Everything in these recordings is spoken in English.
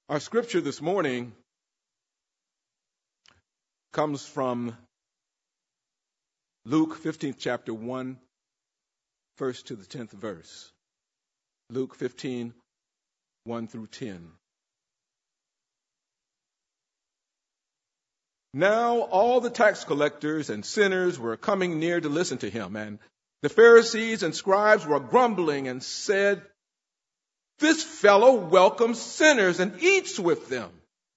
Our scripture this morning comes from Luke 15th chapter 1, first to the 10th verse. Luke 15, 1 through 10. Now all the tax collectors and sinners were coming near to listen to him, and the Pharisees and scribes were grumbling and said, "This fellow welcomes sinners and eats with them."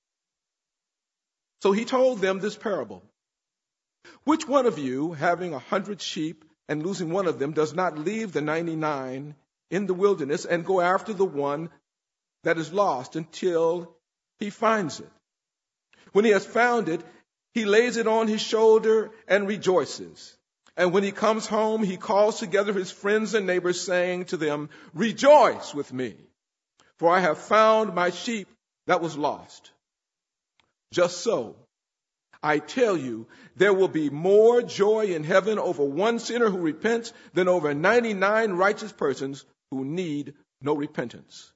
So he told them this parable. Which one of you, having 100 sheep and losing one of them, does not leave the 99 in the wilderness and go after the one that is lost until he finds it? When he has found it, he lays it on his shoulder and rejoices. And when he comes home, he calls together his friends and neighbors, saying to them, "Rejoice with me, for I have found my sheep that was lost." Just so, I tell you, there will be more joy in heaven over one sinner who repents than over 99 righteous persons who need no repentance.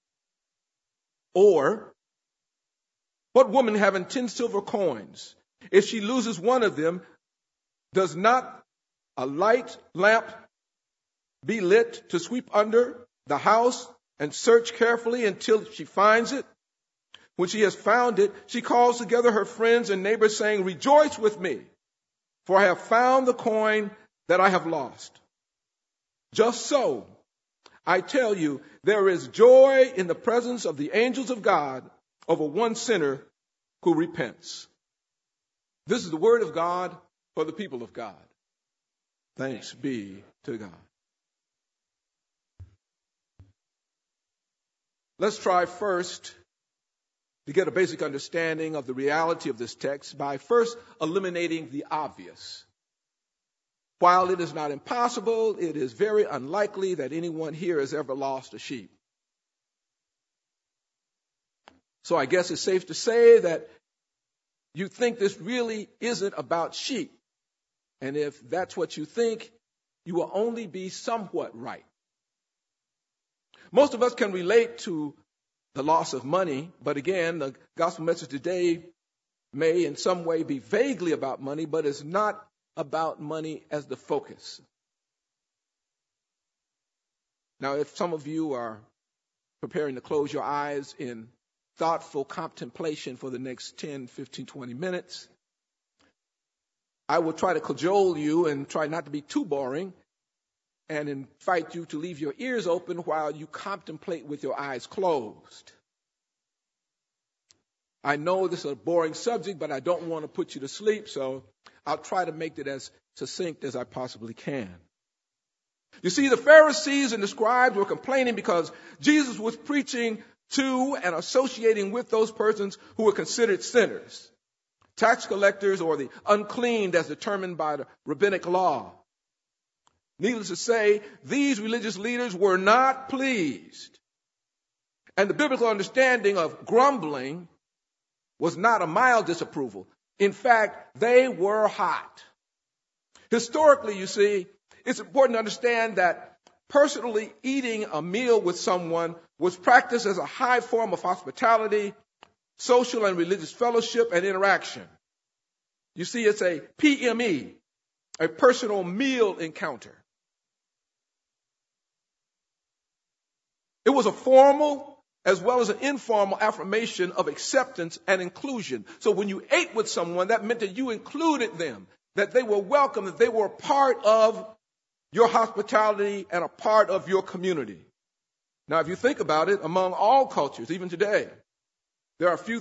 Or, what woman having 10 silver coins, if she loses one of them, does not a light lamp be lit to sweep under the house and search carefully until she finds it? When she has found it, she calls together her friends and neighbors, saying, "Rejoice with me, for I have found the coin that I have lost." Just so, I tell you, there is joy in the presence of the angels of God over one sinner who repents. This is the word of God for the people of God. Thanks be to God. Let's try first to get a basic understanding of the reality of this text by first eliminating the obvious. While it is not impossible, it is very unlikely that anyone here has ever lost a sheep. So I guess it's safe to say that you think this really isn't about sheep. And if that's what you think, you will only be somewhat right. Most of us can relate to the loss of money, but again, the gospel message today may in some way be vaguely about money, but it's not about money as the focus. Now, if some of you are preparing to close your eyes in thoughtful contemplation for the next 10, 15, 20 minutes, I will try to cajole you and try not to be too boring and invite you to leave your ears open while you contemplate with your eyes closed. I know this is a boring subject, but I don't want to put you to sleep, so I'll try to make it as succinct as I possibly can. You see, the Pharisees and the scribes were complaining because Jesus was preaching to and associating with those persons who were considered sinners, tax collectors or the unclean as determined by the rabbinic law. Needless to say, these religious leaders were not pleased. And the biblical understanding of grumbling was not a mild disapproval. In fact, they were hot. Historically, you see, it's important to understand that personally eating a meal with someone was practiced as a high form of hospitality, social and religious fellowship, and interaction. You see, it's a PME, a personal meal encounter. It was a formal as well as an informal affirmation of acceptance and inclusion. So when you ate with someone, that meant that you included them, that they were welcome, that they were a part of your hospitality and a part of your community. Now, if you think about it, among all cultures, even today, there are very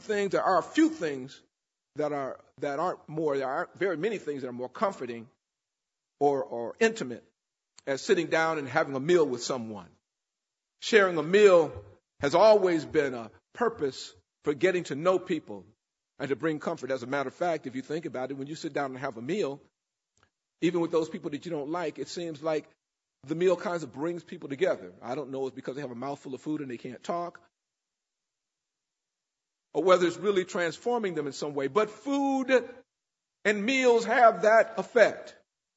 many things that are more comforting or intimate as sitting down and having a meal with someone. Sharing a meal has always been a purpose for getting to know people and to bring comfort. As a matter of fact, if you think about it, when you sit down and have a meal, even with those people that you don't like, it seems like the meal kind of brings people together. I don't know if it's because they have a mouthful of food and they can't talk, or whether it's really transforming them in some way. But food and meals have that effect.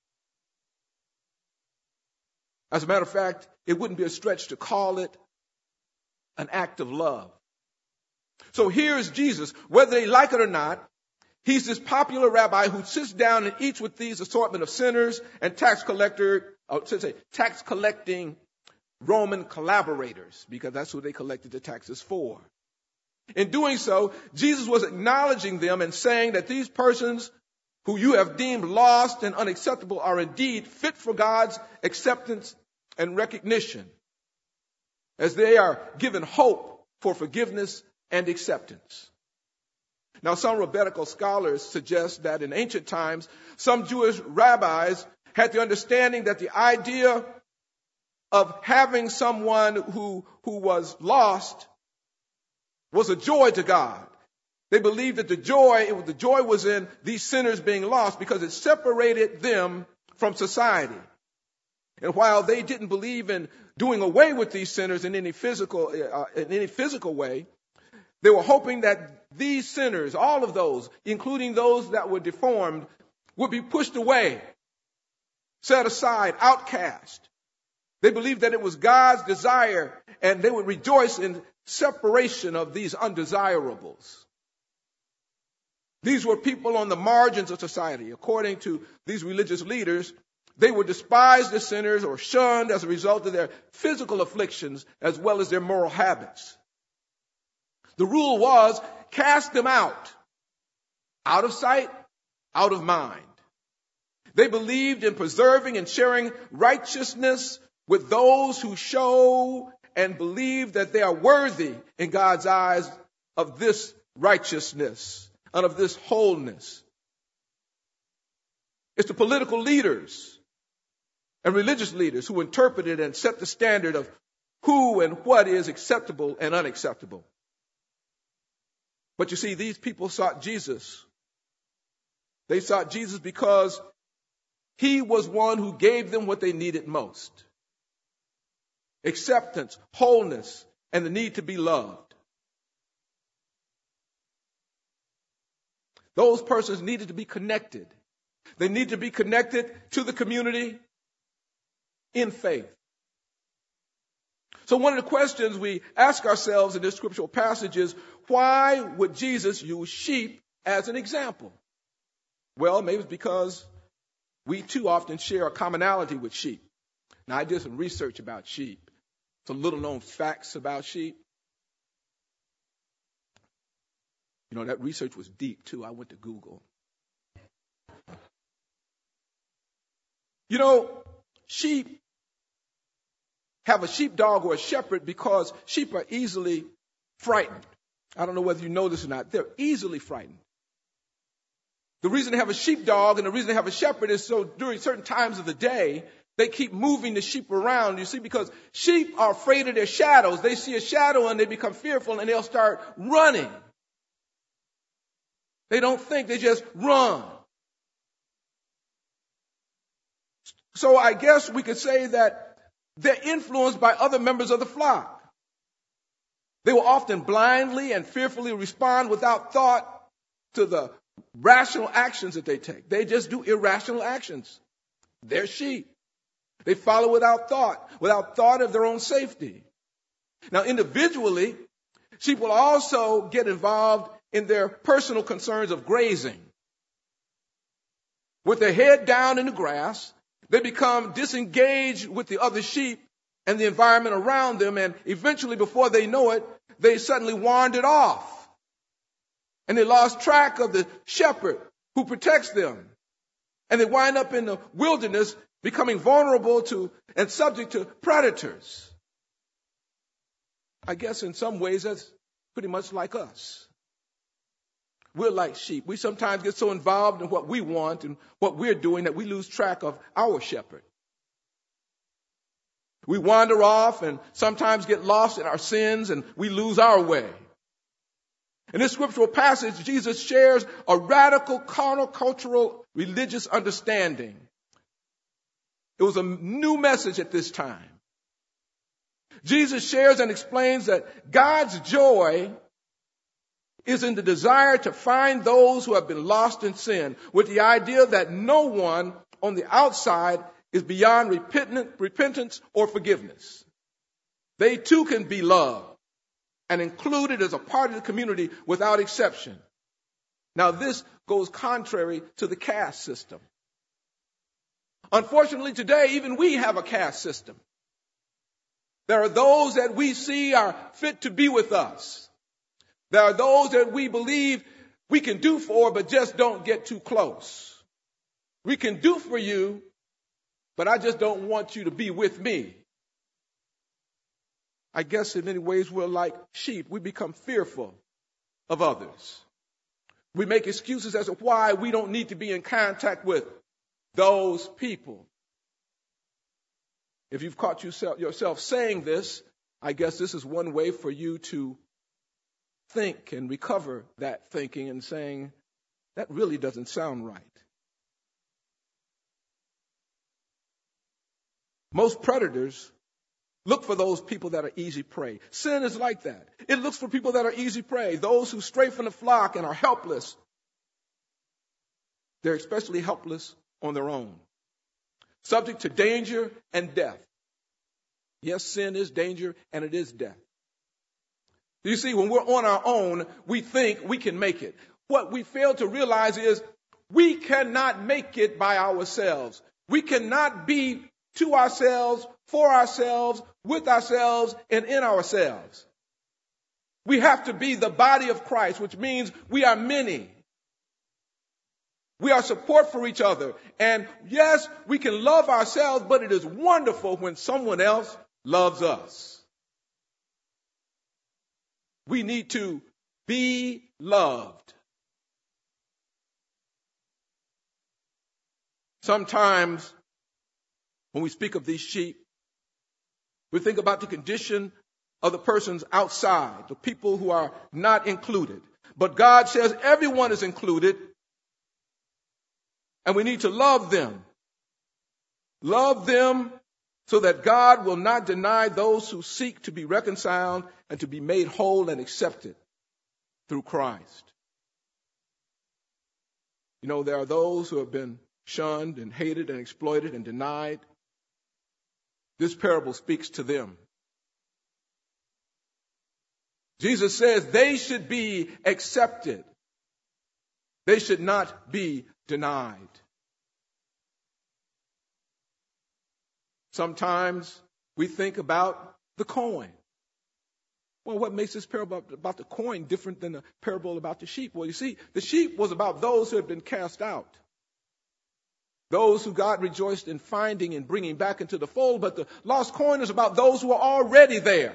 As a matter of fact, it wouldn't be a stretch to call it an act of love. So here's Jesus, whether they like it or not. He's this popular rabbi who sits down and eats with these assortment of sinners and tax collecting Roman collaborators, because that's who they collected the taxes for. In doing so, Jesus was acknowledging them and saying that these persons who you have deemed lost and unacceptable are indeed fit for God's acceptance and recognition, as they are given hope for forgiveness and acceptance. Now, some rabbinical scholars suggest that in ancient times, some Jewish rabbis had the understanding that the idea of having someone who was lost was a joy to God. They believed that the joy was in these sinners being lost because it separated them from society. And while they didn't believe in doing away with these sinners in any physical way, they were hoping that these sinners, all of those, including those that were deformed, would be pushed away, set aside, outcast. They believed that it was God's desire, and they would rejoice in separation of these undesirables. These were people on the margins of society. According to these religious leaders, they were despised as sinners or shunned as a result of their physical afflictions as well as their moral habits. The rule was, cast them out of sight, out of mind. They believed in preserving and sharing righteousness with those who show and believe that they are worthy in God's eyes of this righteousness and of this wholeness. It's the political leaders and religious leaders who interpreted and set the standard of who and what is acceptable and unacceptable. But you see, these people sought Jesus. They sought Jesus because he was one who gave them what they needed most: acceptance, wholeness, and the need to be loved. Those persons needed to be connected. They need to be connected to the community in faith. So one of the questions we ask ourselves in this scriptural passage is, why would Jesus use sheep as an example? Well, maybe it's because we too often share a commonality with sheep. Now, I did some research about sheep, some little known facts about sheep. You know, that research was deep too. I went to Google. You know, sheep have a sheepdog or a shepherd because sheep are easily frightened. I don't know whether you know this or not. They're easily frightened. The reason they have a sheepdog and the reason they have a shepherd is so during certain times of the day, they keep moving the sheep around, you see, because sheep are afraid of their shadows. They see a shadow and they become fearful and they'll start running. They don't think, they just run. So I guess we could say that they're influenced by other members of the flock. They will often blindly and fearfully respond without thought to the rational actions that they take. They just do irrational actions. They're sheep. They follow without thought of their own safety. Now, individually, sheep will also get involved in their personal concerns of grazing. With their head down in the grass, they become disengaged with the other sheep and the environment around them, and eventually, before they know it, they suddenly wandered off. And they lost track of the shepherd who protects them. And they wind up in the wilderness, becoming vulnerable to and subject to predators. I guess in some ways that's pretty much like us. We're like sheep. We sometimes get so involved in what we want and what we're doing that we lose track of our shepherd. We wander off and sometimes get lost in our sins and we lose our way. In this scriptural passage, Jesus shares a radical countercultural religious understanding. It was a new message at this time. Jesus shares and explains that God's joy is in the desire to find those who have been lost in sin, with the idea that no one on the outside is beyond repentance or forgiveness. They too can be loved and included as a part of the community without exception. Now, this goes contrary to the caste system. Unfortunately, today, even we have a caste system. There are those that we see are fit to be with us. There are those that we believe we can do for, but just don't get too close. We can do for you, but I just don't want you to be with me. I guess in many ways we're like sheep. We become fearful of others. We make excuses as to why we don't need to be in contact with those people. If you've caught yourself saying this, I guess this is one way for you to think and recover that thinking and saying, that really doesn't sound right. Most predators look for those people that are easy prey. Sin is like that. It looks for people that are easy prey, those who stray from the flock and are helpless. They're especially helpless on their own, subject to danger and death. Yes, sin is danger and it is death. You see, when we're on our own, we think we can make it. What we fail to realize is we cannot make it by ourselves. We cannot be to ourselves, for ourselves, with ourselves, and in ourselves. We have to be the body of Christ, which means we are many. We are support for each other. And yes, we can love ourselves, but it is wonderful when someone else loves us. We need to be loved. Sometimes when we speak of these sheep, we think about the condition of the persons outside, the people who are not included. But God says everyone is included, and we need to love them. Love them so that God will not deny those who seek to be reconciled and to be made whole and accepted through Christ. You know, there are those who have been shunned and hated and exploited and denied. This parable speaks to them. Jesus says they should be accepted. They should not be denied. Sometimes we think about the coin. Well, what makes this parable about the coin different than the parable about the sheep? Well, you see, the sheep was about those who had been cast out. Those who God rejoiced in finding and bringing back into the fold. But the lost coin is about those who are already there.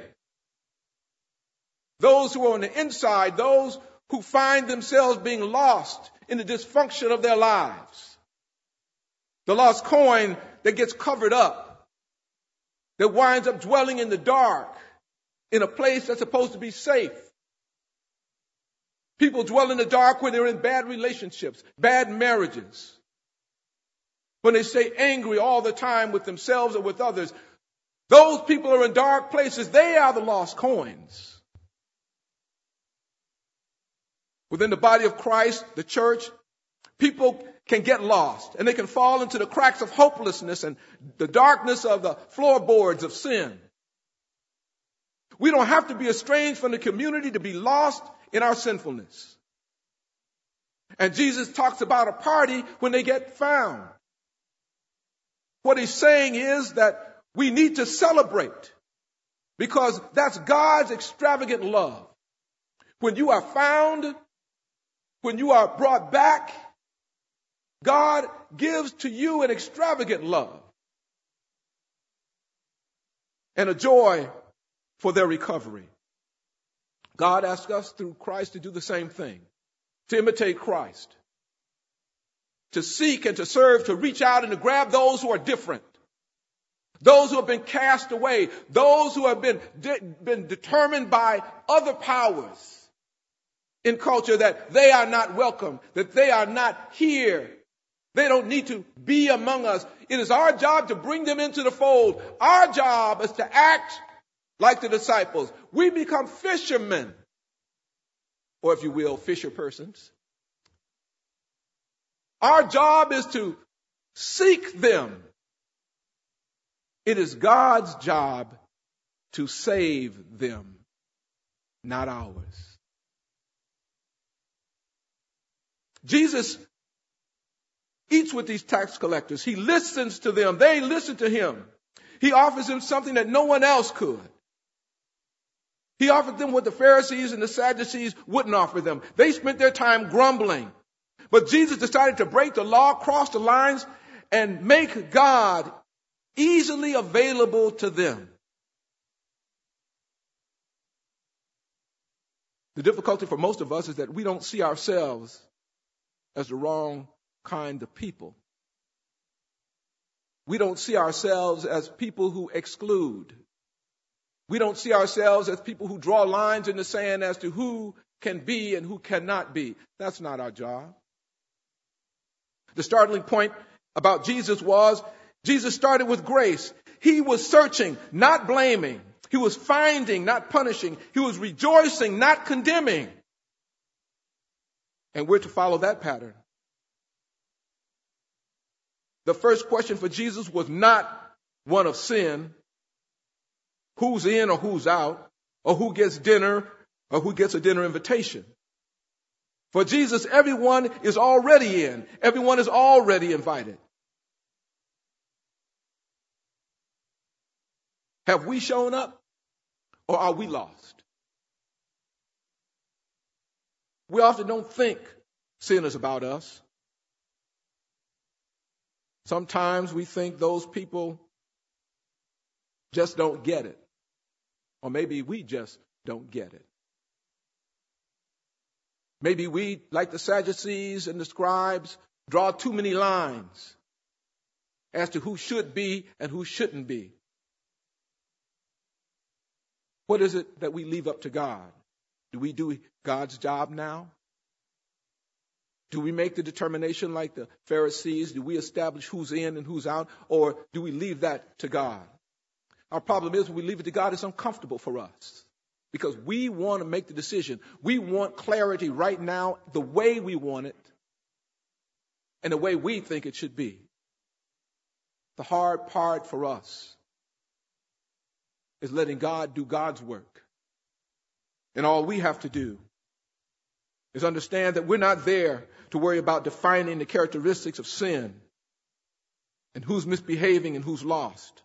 Those who are on the inside, those who find themselves being lost in the dysfunction of their lives. The lost coin that gets covered up, that winds up dwelling in the dark, in a place that's supposed to be safe. People dwell in the dark when they're in bad relationships, bad marriages, when they stay angry all the time with themselves or with others. Those people are in dark places. They are the lost coins. Within the body of Christ, the church, people can get lost and they can fall into the cracks of hopelessness and the darkness of the floorboards of sin. We don't have to be estranged from the community to be lost in our sinfulness. And Jesus talks about a party when they get found. What he's saying is that we need to celebrate because that's God's extravagant love. When you are found, when you are brought back, God gives to you an extravagant love and a joy for their recovery. God asks us through Christ to do the same thing, to imitate Christ, to seek and to serve, to reach out and to grab those who are different, those who have been cast away, those who have been determined by other powers in culture that they are not welcome, that they are not here. They don't need to be among us. It is our job to bring them into the fold. Our job is to act like the disciples. We become fishermen, or if you will, fisher persons. Our job is to seek them. It is God's job to save them. not ours. Jesus eats with these tax collectors. He listens to them. They listen to him. He offers them something that no one else could. He offered them what the Pharisees and the Sadducees wouldn't offer them. They spent their time grumbling. But Jesus decided to break the law, cross the lines, and make God easily available to them. The difficulty for most of us is that we don't see ourselves as the wrong kind of people. We don't see ourselves as people who exclude. We don't see ourselves as people who draw lines in the sand as to who can be and who cannot be. That's not our job. The startling point about Jesus was Jesus started with grace. He was searching, not blaming. He was finding, not punishing. He was rejoicing, not condemning. And we're to follow that pattern. The first question for Jesus was not one of sin. Who's in or who's out, or who gets dinner or who gets a dinner invitation. For Jesus, everyone is already in. Everyone is already invited. Have we shown up or are we lost? We often don't think sin is about us. Sometimes we think those people just don't get it. Or maybe we just don't get it. Maybe we, like the Sadducees and the scribes, draw too many lines as to who should be and who shouldn't be. What is it that we leave up to God? Do we do God's job now? Do we make the determination like the Pharisees? Do we establish who's in and who's out? Or do we leave that to God? Our problem is when we leave it to God, it's uncomfortable for us because we want to make the decision. We want clarity right now the way we want it and the way we think it should be. The hard part for us is letting God do God's work. And all we have to do is understand that we're not there to worry about defining the characteristics of sin and who's misbehaving and who's lost.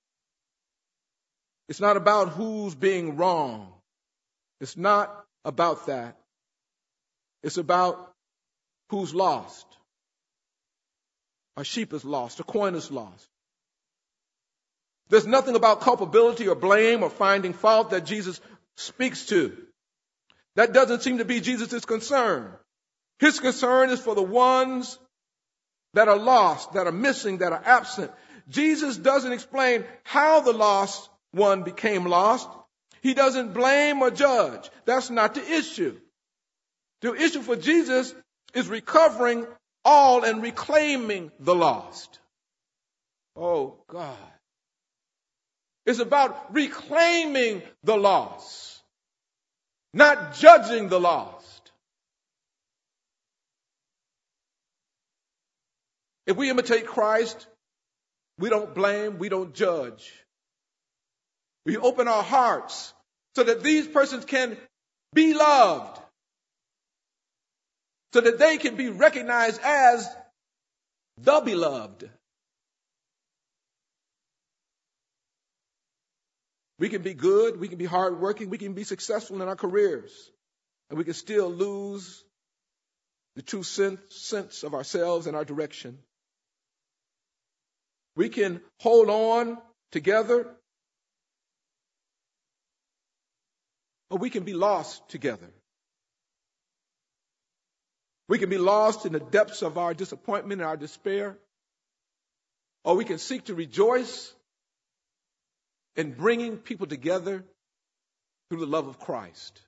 It's not about who's being wrong. It's not about that. It's about who's lost. A sheep is lost. A coin is lost. There's nothing about culpability or blame or finding fault that Jesus speaks to. That doesn't seem to be Jesus' concern. His concern is for the ones that are lost, that are missing, that are absent. Jesus doesn't explain how the lost one became lost. He doesn't blame or judge. That's not the issue. The issue for Jesus is recovering all and reclaiming the lost. Oh, God. It's about reclaiming the lost, not judging the lost. If we imitate Christ, we don't blame, we don't judge. We open our hearts so that these persons can be loved, so that they can be recognized as the beloved. We can be good, we can be hardworking, we can be successful in our careers, and we can still lose the true sense of ourselves and our direction. We can hold on together, or we can be lost together. We can be lost in the depths of our disappointment and our despair, or we can seek to rejoice in bringing people together through the love of Christ.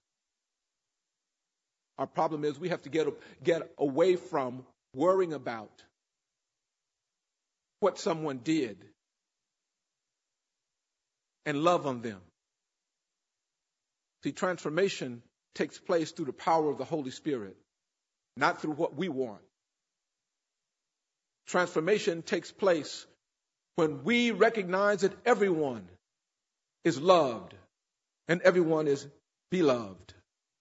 Our problem is we have to get away from worrying about what someone did and love on them. See, transformation takes place through the power of the Holy Spirit, not through what we want. Transformation takes place when we recognize that everyone is loved and everyone is Beloved,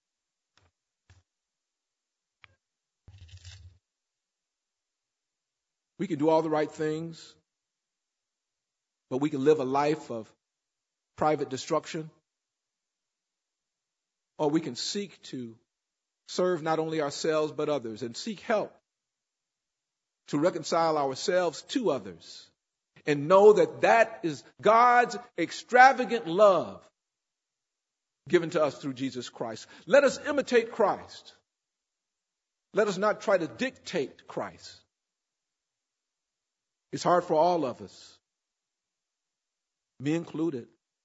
we can do all the right things, but we can live a life of private destruction, or we can seek to serve not only ourselves but others and seek help to reconcile ourselves to others and know that that is God's extravagant love given to us through Jesus Christ. Let us imitate Christ. Let us not try to dictate Christ. It's hard for all of us, me included.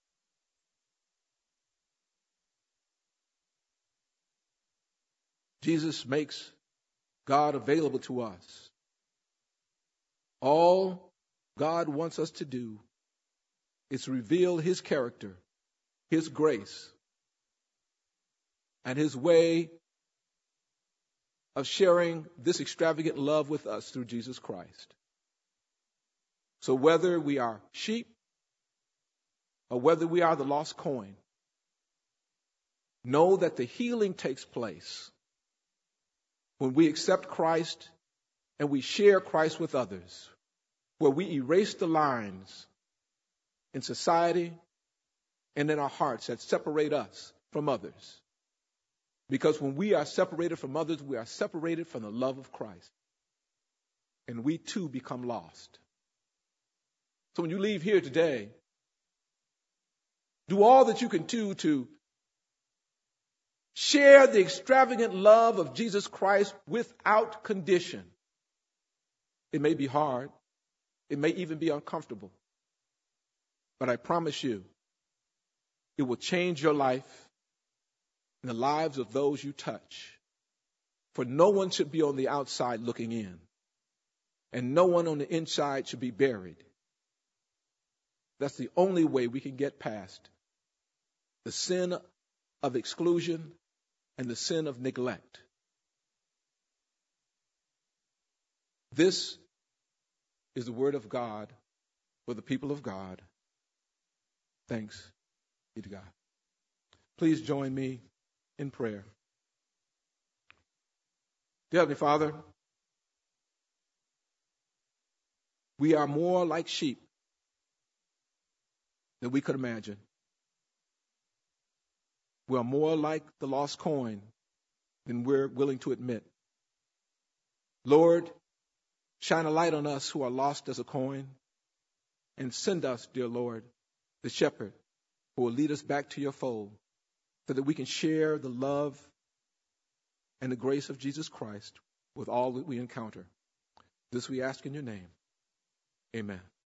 Jesus makes God available to us. All God wants us to do is reveal his character, his grace, and his way of sharing this extravagant love with us through Jesus Christ. So whether we are sheep or whether we are the lost coin, know that the healing takes place when we accept Christ and we share Christ with others, where we erase the lines in society and in our hearts that separate us from others. Because when we are separated from others, we are separated from the love of Christ. And we too become lost. So when you leave here today, do all that you can do to share the extravagant love of Jesus Christ without condition. It may be hard. It may even be uncomfortable. But I promise you, it will change your life and the lives of those you touch. For no one should be on the outside looking in. And no one on the inside should be buried. That's the only way we can get past the sin of exclusion and the sin of neglect. This is the word of God for the people of God. Thanks be to God. Please join me in prayer. Dear Heavenly Father, we are more like sheep than we could imagine. We are more like the lost coin than we're willing to admit. Lord, shine a light on us who are lost as a coin, and send us, dear Lord, the shepherd who will lead us back to your fold so that we can share the love and the grace of Jesus Christ with all that we encounter. This we ask in your name. Amen.